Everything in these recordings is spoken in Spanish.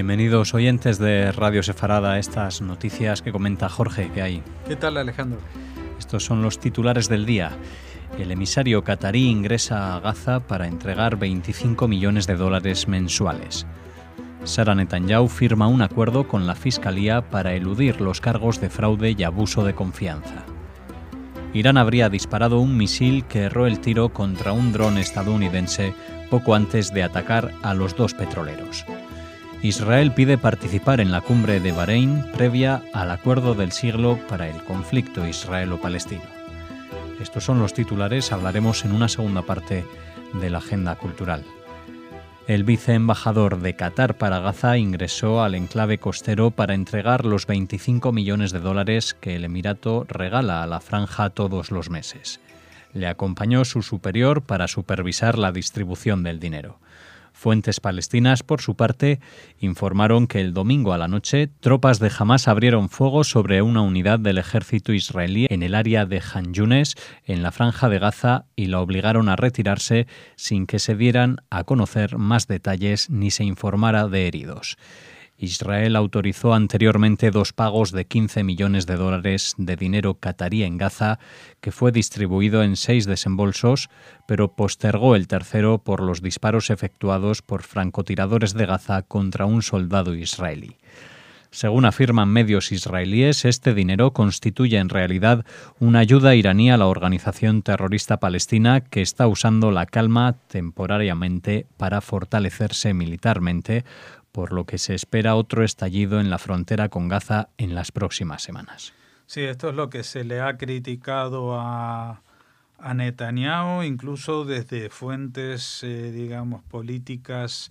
Bienvenidos oyentes de Radio Sefarada a estas noticias que comenta Jorge, que hay. ¿Qué tal, Alejandro? Estos son los titulares del día. El emisario catarí ingresa a Gaza para entregar $25 millones mensuales. Sara Netanyahu firma un acuerdo con la Fiscalía para eludir los cargos de fraude y abuso de confianza. Irán habría disparado un misil que erró el tiro contra un dron estadounidense poco antes de atacar a los dos petroleros. Israel pide participar en la cumbre de Bahrein previa al acuerdo del siglo para el conflicto israelo-palestino. Estos son los titulares, hablaremos en una segunda parte de la agenda cultural. El viceembajador de Qatar para Gaza ingresó al enclave costero para entregar los $25 millones que el Emirato regala a la franja todos los meses. Le acompañó su superior para supervisar la distribución del dinero. Fuentes palestinas, por su parte, informaron que el domingo a la noche, tropas de Hamás abrieron fuego sobre una unidad del ejército israelí en el área de Jan Yunes, en la franja de Gaza, y la obligaron a retirarse sin que se dieran a conocer más detalles ni se informara de heridos. Israel autorizó anteriormente 2 pagos de $15 millones de dinero catarí en Gaza, que fue distribuido en 6 desembolsos, pero postergó el tercero por los disparos efectuados por francotiradores de Gaza contra un soldado israelí. Según afirman medios israelíes, este dinero constituye en realidad una ayuda iraní a la organización terrorista palestina que está usando la calma temporariamente para fortalecerse militarmente, por lo que se espera otro estallido en la frontera con Gaza en las próximas semanas. Sí, esto es lo que se le ha criticado a Netanyahu, incluso desde fuentes, políticas,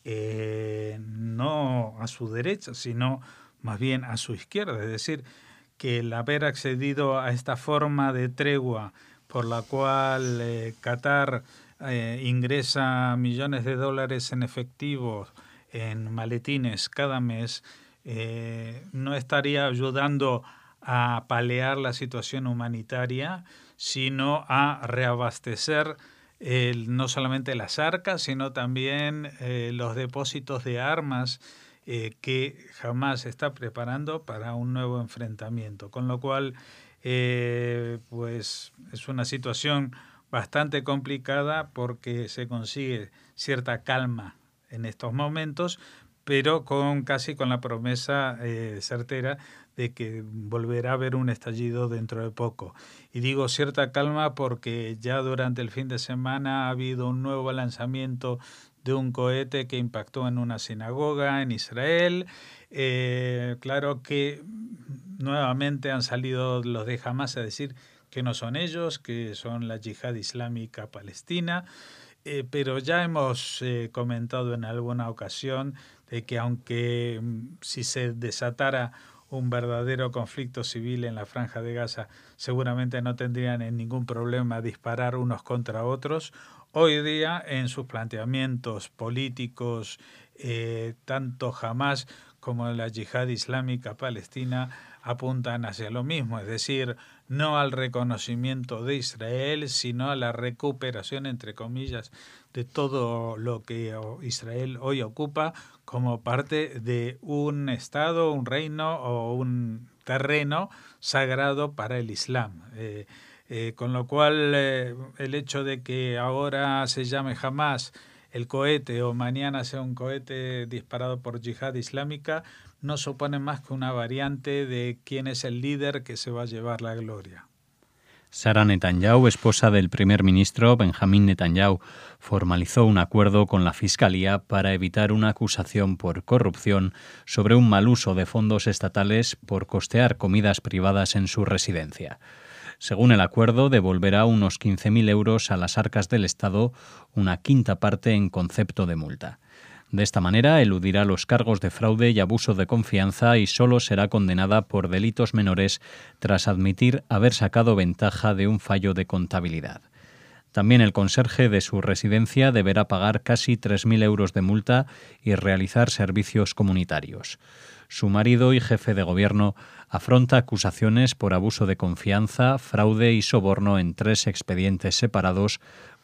no a su derecha, sino más bien a su izquierda. Es decir, que el haber accedido a esta forma de tregua por la cual Qatar ingresa millones de dólares en efectivo en maletines cada mes, no estaría ayudando a paliar la situación humanitaria, sino a reabastecer no solamente las arcas, sino también los depósitos de armas que Hamás está preparando para un nuevo enfrentamiento. Con lo cual, pues es una situación bastante complicada porque se consigue cierta calma en estos momentos, pero casi con la promesa certera de que volverá a haber un estallido dentro de poco. Y digo cierta calma porque ya durante el fin de semana ha habido un nuevo lanzamiento de un cohete que impactó en una sinagoga en Israel. Claro que nuevamente han salido los de Hamás a decir que no son ellos, que son la Yihad Islámica Palestina. Pero ya hemos comentado en alguna ocasión de que aunque si se desatara un verdadero conflicto civil en la Franja de Gaza, seguramente no tendrían ningún problema disparar unos contra otros. Hoy día, en sus planteamientos políticos, tanto Hamás como la Yihad Islámica Palestina apuntan hacia lo mismo, es decir, no al reconocimiento de Israel, sino a la recuperación, entre comillas, de todo lo que Israel hoy ocupa como parte de un estado, un reino o un terreno sagrado para el Islam. Con lo cual, el hecho de que ahora se llame Hamás el cohete o mañana sea un cohete disparado por Yihad Islámica no supone más que una variante de quién es el líder que se va a llevar la gloria. Sara Netanyahu, esposa del primer ministro Benjamín Netanyahu, formalizó un acuerdo con la Fiscalía para evitar una acusación por corrupción sobre un mal uso de fondos estatales por costear comidas privadas en su residencia. Según el acuerdo, devolverá unos 15.000 euros a las arcas del Estado, una quinta parte en concepto de multa. De esta manera, eludirá los cargos de fraude y abuso de confianza y solo será condenada por delitos menores tras admitir haber sacado ventaja de un fallo de contabilidad. También el conserje de su residencia deberá pagar casi 3.000 euros de multa y realizar servicios comunitarios. Su marido y jefe de gobierno afronta acusaciones por abuso de confianza, fraude y soborno en 3 expedientes separados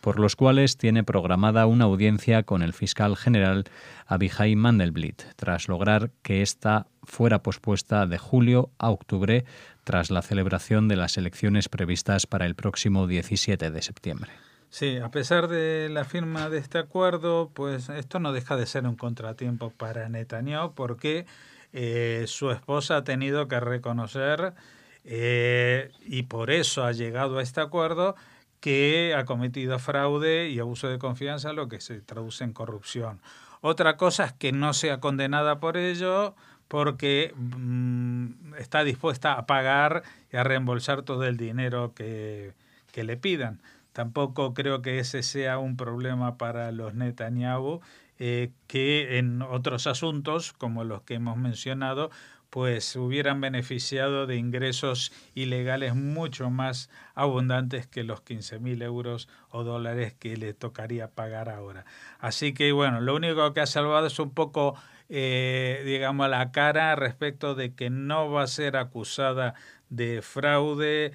por los cuales tiene programada una audiencia con el fiscal general Abihai Mandelblit, tras lograr que ésta fuera pospuesta de julio a octubre tras la celebración de las elecciones previstas para el próximo 17 de septiembre. Sí, a pesar de la firma de este acuerdo, pues esto no deja de ser un contratiempo para Netanyahu porque su esposa ha tenido que reconocer, y por eso ha llegado a este acuerdo, que ha cometido fraude y abuso de confianza, lo que se traduce en corrupción. Otra cosa es que no sea condenada por ello, porque está dispuesta a pagar y a reembolsar todo el dinero que le pidan. Tampoco creo que ese sea un problema para los Netanyahu, que en otros asuntos, como los que hemos mencionado, pues hubieran beneficiado de ingresos ilegales mucho más abundantes que los 15.000 euros o dólares que le tocaría pagar ahora. Así que bueno, lo único que ha salvado es un poco, digamos, la cara respecto de que no va a ser acusada de fraude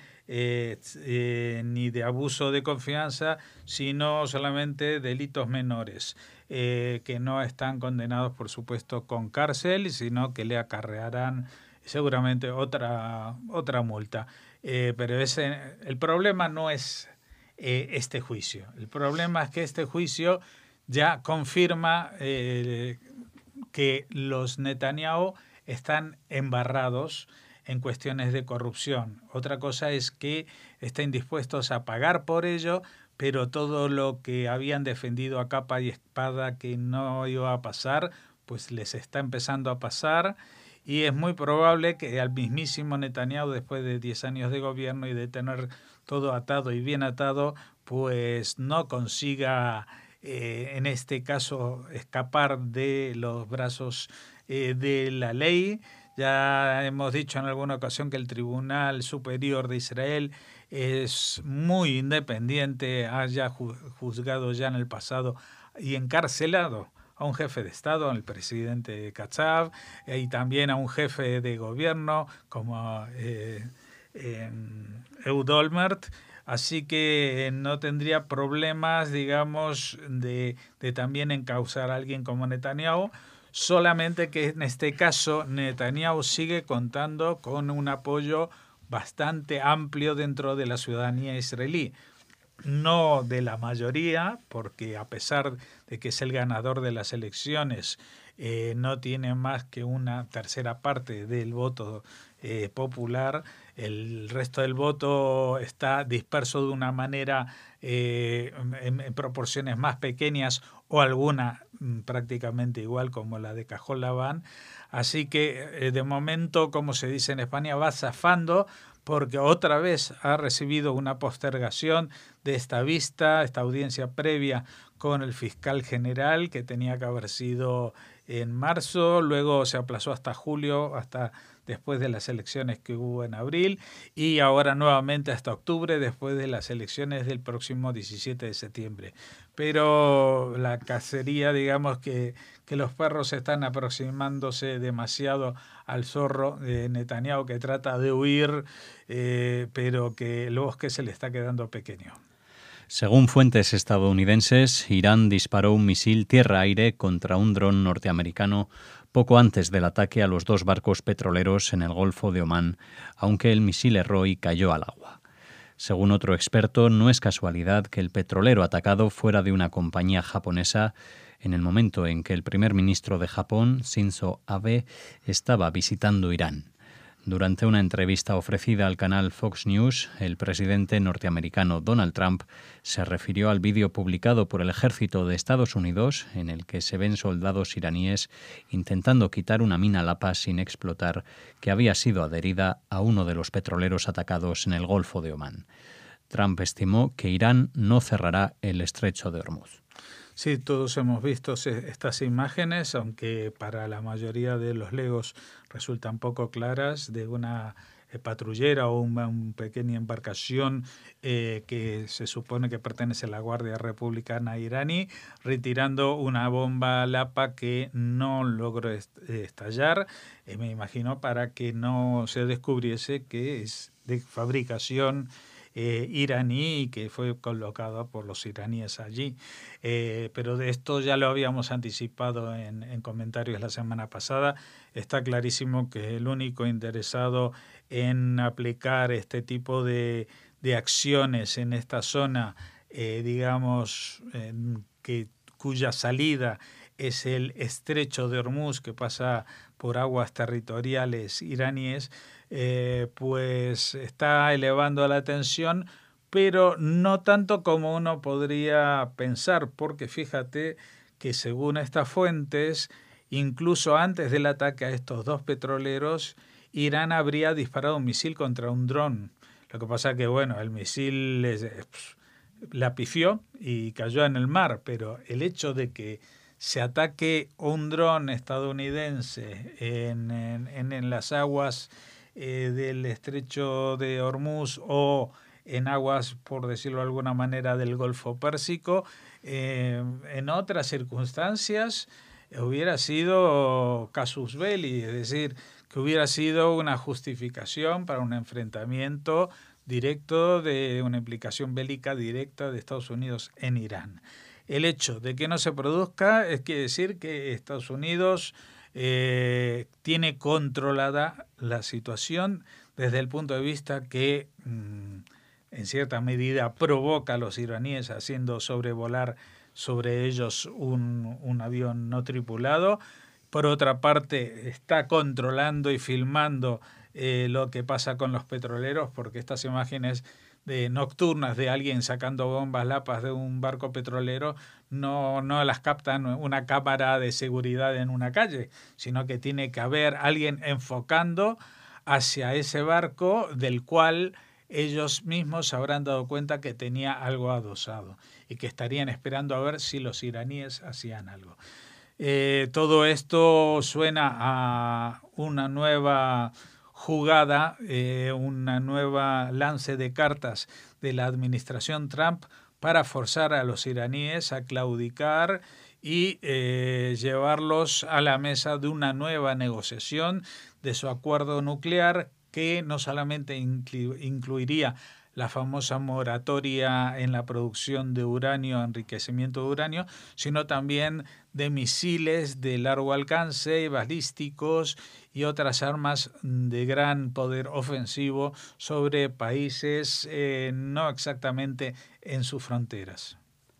ni de abuso de confianza, sino solamente delitos menores, que no están condenados, por supuesto, con cárcel, sino que le acarrearán seguramente otra multa. Pero el problema no es este juicio. El problema es que este juicio ya confirma que los Netanyahu están embarrados en cuestiones de corrupción. Otra cosa es que estén dispuestos a pagar por ello, pero todo lo que habían defendido a capa y espada que no iba a pasar, pues les está empezando a pasar, y es muy probable que al mismísimo Netanyahu, después de 10 años de gobierno y de tener todo atado y bien atado, pues no consiga, en este caso, escapar de los brazos de la ley. Ya hemos dicho en alguna ocasión que el Tribunal Superior de Israel es muy independiente, haya juzgado ya en el pasado y encarcelado a un jefe de Estado, al presidente Katsav, y también a un jefe de gobierno como Ehud Olmert. Así que no tendría problemas, digamos, de también encausar a alguien como Netanyahu. Solamente que en este caso Netanyahu sigue contando con un apoyo bastante amplio dentro de la ciudadanía israelí. No de la mayoría, porque a pesar de que es el ganador de las elecciones, no tiene más que una tercera parte del voto popular. El resto del voto está disperso de una manera en proporciones más pequeñas, o alguna prácticamente igual, como la de Cajol Laván. Así que de momento, como se dice en España, va zafando, porque otra vez ha recibido una postergación de esta vista, esta audiencia previa con el fiscal general, que tenía que haber sido en marzo, luego se aplazó hasta julio, hasta después de las elecciones que hubo en abril, y ahora nuevamente hasta octubre, después de las elecciones del próximo 17 de septiembre. Pero la cacería, digamos que los perros están aproximándose demasiado al zorro de Netanyahu, que trata de huir, pero que el bosque se le está quedando pequeño. Según fuentes estadounidenses, Irán disparó un misil tierra-aire contra un dron norteamericano poco antes del ataque a los 2 barcos petroleros en el Golfo de Omán, aunque el misil erró y cayó al agua. Según otro experto, no es casualidad que el petrolero atacado fuera de una compañía japonesa en el momento en que el primer ministro de Japón, Shinzo Abe, estaba visitando Irán. Durante una entrevista ofrecida al canal Fox News, el presidente norteamericano Donald Trump se refirió al vídeo publicado por el ejército de Estados Unidos en el que se ven soldados iraníes intentando quitar una mina Lapa sin explotar que había sido adherida a uno de los petroleros atacados en el Golfo de Omán. Trump estimó que Irán no cerrará el estrecho de Hormuz. Sí, todos hemos visto estas imágenes, aunque para la mayoría de los legos resultan poco claras, de una patrullera o una pequeña embarcación que se supone que pertenece a la Guardia Republicana iraní, retirando una bomba Lapa que no logró estallar, me imagino para que no se descubriese que es de fabricación iraní que fue colocado por los iraníes allí. Pero de esto ya lo habíamos anticipado en comentarios la semana pasada. Está clarísimo que el único interesado en aplicar este tipo de acciones en esta zona, digamos, cuya salida es el estrecho de Hormuz, que pasa por aguas territoriales iraníes, pues está elevando la tensión, pero no tanto como uno podría pensar, porque fíjate que según estas fuentes, incluso antes del ataque a estos dos petroleros, Irán habría disparado un misil contra un dron. Lo que pasa que, bueno, el misil la pifió y cayó en el mar, pero el hecho de que se ataque un dron estadounidense en las aguas del estrecho de Hormuz o en aguas, por decirlo de alguna manera, del Golfo Pérsico, en otras circunstancias hubiera sido casus belli, es decir, que hubiera sido una justificación para un enfrentamiento directo, de una implicación bélica directa de Estados Unidos en Irán. El hecho de que no se produzca quiere decir que Estados Unidos tiene controlada la situación desde el punto de vista que en cierta medida provoca a los iraníes haciendo sobrevolar sobre ellos un avión no tripulado. Por otra parte, está controlando y filmando lo que pasa con los petroleros, porque estas imágenes nocturnas de alguien sacando bombas lapas de un barco petrolero no las captan una cámara de seguridad en una calle, sino que tiene que haber alguien enfocando hacia ese barco del cual ellos mismos se habrán dado cuenta que tenía algo adosado y que estarían esperando a ver si los iraníes hacían algo. Todo esto suena a una nueva jugada, una nueva lance de cartas de la administración Trump para forzar a los iraníes a claudicar y llevarlos a la mesa de una nueva negociación de su acuerdo nuclear, que no solamente incluiría la famosa moratoria en la producción de uranio, enriquecimiento de uranio, sino también de misiles de largo alcance, balísticos y otras armas de gran poder ofensivo sobre países no exactamente en sus fronteras.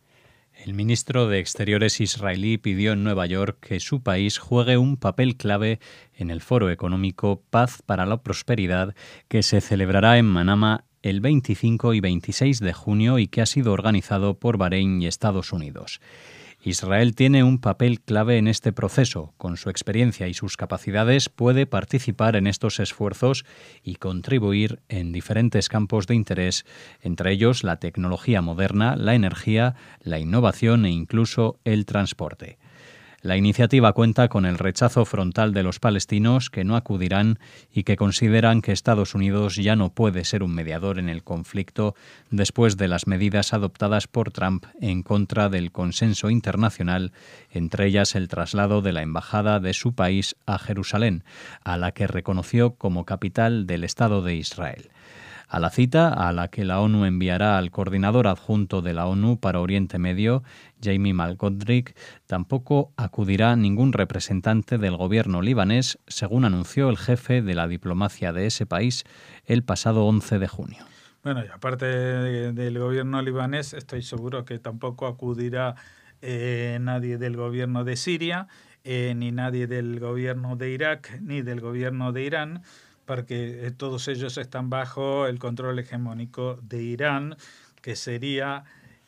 El ministro de Exteriores israelí pidió en Nueva York que su país juegue un papel clave en el Foro Económico Paz para la Prosperidad, que se celebrará en Manama el 25 y 26 de junio y que ha sido organizado por Bahrein y Estados Unidos. Israel tiene un papel clave en este proceso. Con su experiencia y sus capacidades puede participar en estos esfuerzos y contribuir en diferentes campos de interés, entre ellos la tecnología moderna, la energía, la innovación e incluso el transporte. La iniciativa cuenta con el rechazo frontal de los palestinos, que no acudirán y que consideran que Estados Unidos ya no puede ser un mediador en el conflicto después de las medidas adoptadas por Trump en contra del consenso internacional, entre ellas el traslado de la embajada de su país a Jerusalén, a la que reconoció como capital del Estado de Israel. A la cita, a la que la ONU enviará al coordinador adjunto de la ONU para Oriente Medio, Jamie McGoldrick, tampoco acudirá ningún representante del gobierno libanés, según anunció el jefe de la diplomacia de ese país el pasado 11 de junio. Bueno, y aparte del gobierno libanés, estoy seguro que tampoco acudirá nadie del gobierno de Siria, ni nadie del gobierno de Irak, ni del gobierno de Irán, porque todos ellos están bajo el control hegemónico de Irán, que sería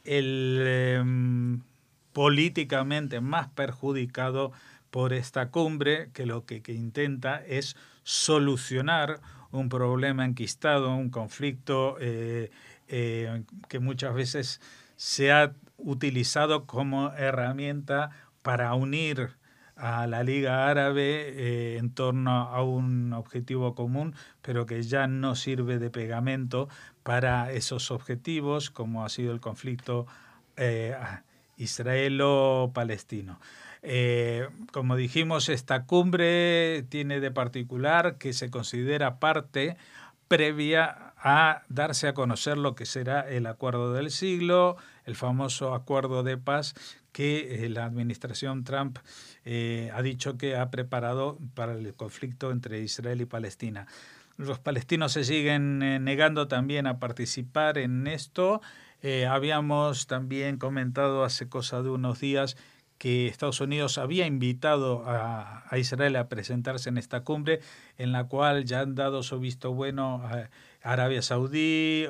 el políticamente más perjudicado por esta cumbre, que lo que intenta es solucionar un problema enquistado, un conflicto que muchas veces se ha utilizado como herramienta para unir a la Liga Árabe en torno a un objetivo común, pero que ya no sirve de pegamento para esos objetivos, como ha sido el conflicto israelo-palestino. Como dijimos, esta cumbre tiene de particular que se considera parte previa a darse a conocer lo que será el acuerdo del siglo, el famoso acuerdo de paz que la administración Trump ha dicho que ha preparado para el conflicto entre Israel y Palestina. Los palestinos se siguen negando también a participar en esto. Habíamos también comentado hace cosa de unos días que Estados Unidos había invitado a Israel a presentarse en esta cumbre, en la cual ya han dado su visto bueno a Arabia Saudí,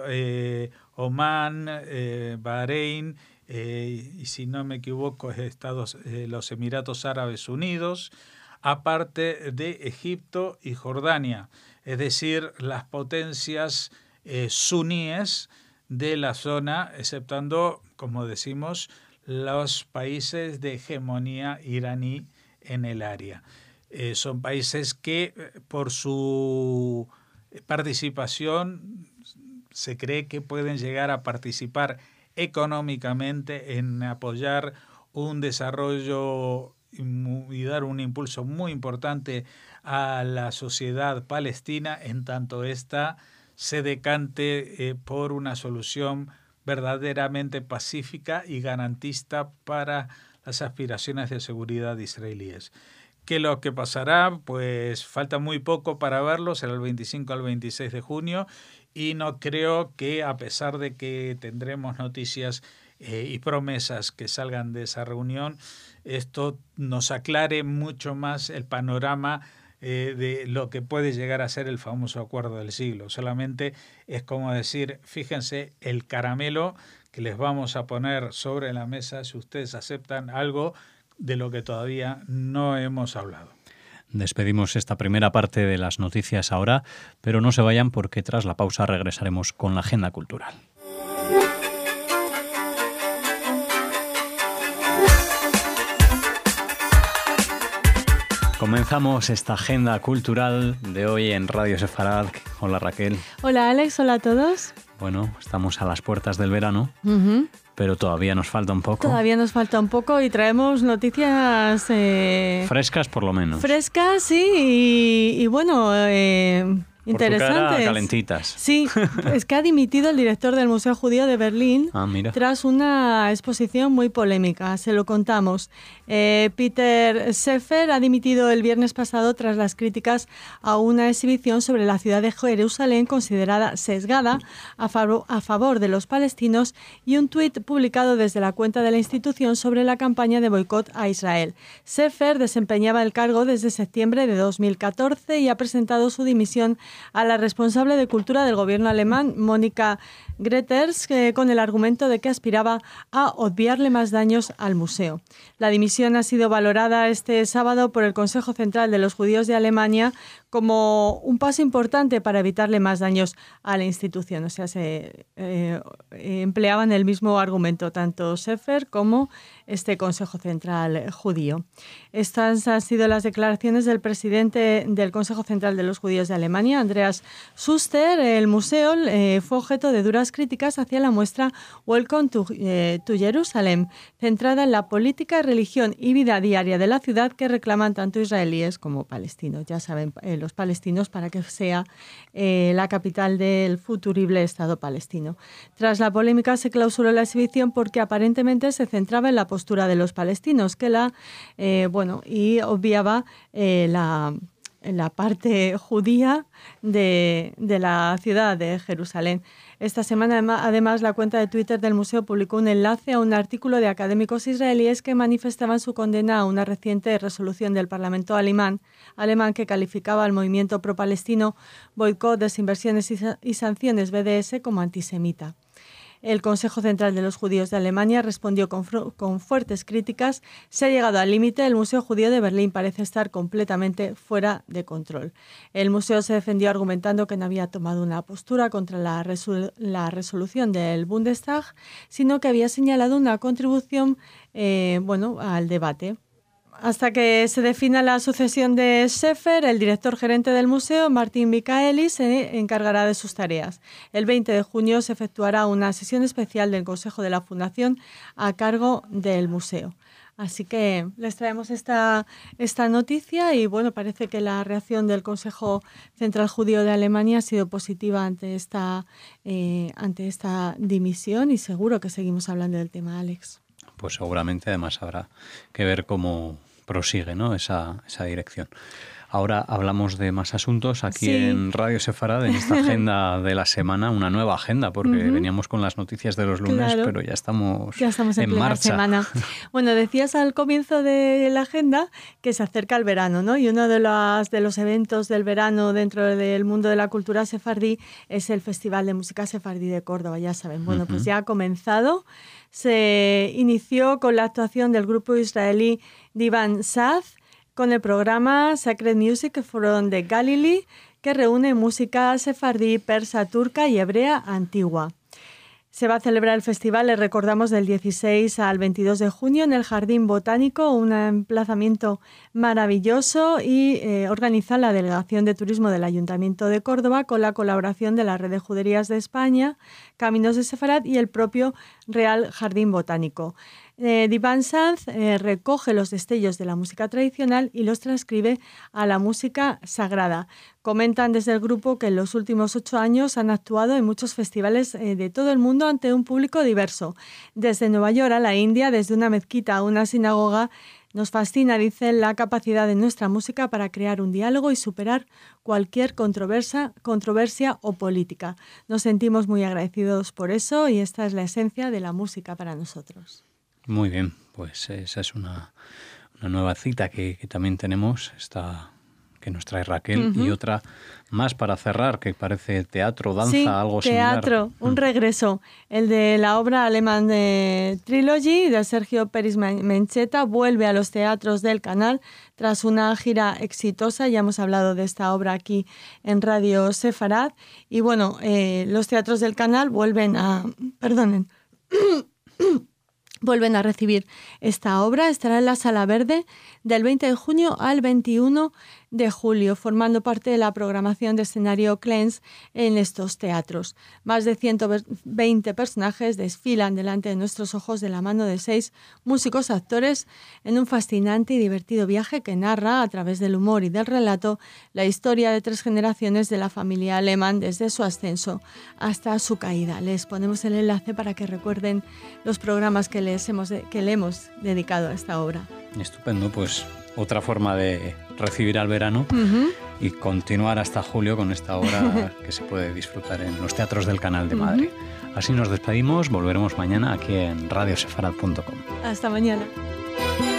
Omán, Bahrein, y si no me equivoco, los Emiratos Árabes Unidos, aparte de Egipto y Jordania, es decir, las potencias suníes de la zona, exceptando, como decimos, los países de hegemonía iraní en el área. Son países que por su participación se cree que pueden llegar a participar económicamente en apoyar un desarrollo y dar un impulso muy importante a la sociedad palestina, en tanto ésta se decante por una solución verdaderamente pacífica y garantista para las aspiraciones de seguridad israelíes. ¿Qué es lo que pasará? Pues falta muy poco para verlo, será el 25 al 26 de junio, y no creo que, a pesar de que tendremos noticias y promesas que salgan de esa reunión, esto nos aclare mucho más el panorama de lo que puede llegar a ser el famoso acuerdo del siglo. Solamente es como decir, fíjense el caramelo que les vamos a poner sobre la mesa si ustedes aceptan algo de lo que todavía no hemos hablado. Despedimos esta primera parte de las noticias ahora, pero no se vayan porque tras la pausa regresaremos con la agenda cultural. Comenzamos esta agenda cultural de hoy en Radio Sefarad. Hola Raquel. Hola Alex, hola a todos. Bueno, estamos a las puertas del verano, pero todavía nos falta un poco. Todavía nos falta un poco y traemos noticias... frescas por lo menos. Frescas, sí, y bueno... interesantes. Por tu cara, calentitas. Sí, es que ha dimitido el director del Museo Judío de Berlín tras una exposición muy polémica. Se lo contamos. Peter Sefer ha dimitido el viernes pasado tras las críticas a una exhibición sobre la ciudad de Jerusalén considerada sesgada a favor de los palestinos y un tuit publicado desde la cuenta de la institución sobre la campaña de boicot a Israel. Sefer desempeñaba el cargo desde septiembre de 2014 y ha presentado su dimisión a la responsable de cultura del gobierno alemán, Monika Grütters, con el argumento de que aspiraba a obviarle más daños al museo. La dimisión ha sido valorada este sábado por el Consejo Central de los Judíos de Alemania como un paso importante para evitarle más daños a la institución. O sea, se empleaban el mismo argumento tanto Sefer como este Consejo Central judío. Estas han sido las declaraciones del presidente del Consejo Central de los Judíos de Alemania, Andreas Schuster. El museo fue objeto de duras críticas hacia la muestra Welcome to Jerusalem, centrada en la política, religión y vida diaria de la ciudad que reclaman tanto israelíes como palestinos. Ya saben, los palestinos para que sea la capital del futurible Estado palestino. Tras la polémica se clausuró la exhibición porque aparentemente se centraba en la postura de los palestinos y obviaba la parte judía de la ciudad de Jerusalén. Esta semana, además, la cuenta de Twitter del museo publicó un enlace a un artículo de académicos israelíes que manifestaban su condena a una reciente resolución del Parlamento alemán que calificaba al movimiento pro-palestino Boicot, Desinversiones y Sanciones BDS como antisemita. El Consejo Central de los Judíos de Alemania respondió con fuertes críticas. Se ha llegado al límite. El Museo Judío de Berlín parece estar completamente fuera de control. El museo se defendió argumentando que no había tomado una postura contra la resolución del Bundestag, sino que había señalado una contribución al debate. Hasta que se defina la sucesión de Sefer, el director gerente del museo, Martin Michaeli, se encargará de sus tareas. El 20 de junio se efectuará una sesión especial del Consejo de la Fundación a cargo del museo. Así que les traemos esta noticia y bueno, parece que la reacción del Consejo Central Judío de Alemania ha sido positiva ante esta dimisión y seguro que seguimos hablando del tema, Alex. Pues seguramente además habrá que ver cómo prosigue, ¿no?, esa dirección. Ahora hablamos de más asuntos aquí en Radio Sefarad, en esta agenda de la semana, una nueva agenda, porque veníamos con las noticias de los lunes, pero ya estamos en marcha. Semana. Bueno, decías al comienzo de la agenda que se acerca el verano, ¿no? Y uno de los eventos del verano dentro del mundo de la cultura sefardí es el Festival de Música Sefardí de Córdoba, ya saben. Bueno, pues ya ha comenzado. Se inició con la actuación del grupo israelí Divan Saz, con el programa Sacred Music from the Galilee, que reúne música sefardí, persa, turca y hebrea antigua. Se va a celebrar el festival, les recordamos, del 16 al 22 de junio en el Jardín Botánico, un emplazamiento maravilloso, y organiza la Delegación de Turismo del Ayuntamiento de Córdoba con la colaboración de la Red de Juderías de España, Caminos de Sefarad y el propio Real Jardín Botánico. Divan Saz recoge los destellos de la música tradicional y los transcribe a la música sagrada. Comentan desde el grupo que en los últimos 8 años han actuado en muchos festivales de todo el mundo ante un público diverso. Desde Nueva York a la India, desde una mezquita a una sinagoga. Nos fascina, dicen, la capacidad de nuestra música para crear un diálogo y superar cualquier controversia o política. Nos sentimos muy agradecidos por eso y esta es la esencia de la música para nosotros. Muy bien, pues esa es una nueva cita que también tenemos, que nos trae Raquel, y otra más para cerrar, que parece teatro, danza, algo similar. Teatro, un regreso. El de la obra Alemán de Trilogy, de Sergio Peris Mencheta, vuelve a los teatros del Canal tras una gira exitosa. Ya hemos hablado de esta obra aquí en Radio Sefarad. Y bueno, los teatros del Canal vuelven a recibir esta obra. Estará en la Sala Verde del 20 de junio al 21 de julio, formando parte de la programación de escenario Clens en estos teatros. Más de 120 personajes desfilan delante de nuestros ojos de la mano de 6 músicos actores en un fascinante y divertido viaje que narra, a través del humor y del relato, la historia de 3 generaciones de la familia Alemán desde su ascenso hasta su caída. Les ponemos el enlace para que recuerden los programas que le hemos dedicado a esta obra. Estupendo, pues otra forma de recibir al verano y continuar hasta julio con esta obra que se puede disfrutar en los teatros del Canal de Madrid. Así nos despedimos, volveremos mañana aquí en radiosefarad.com. Hasta mañana.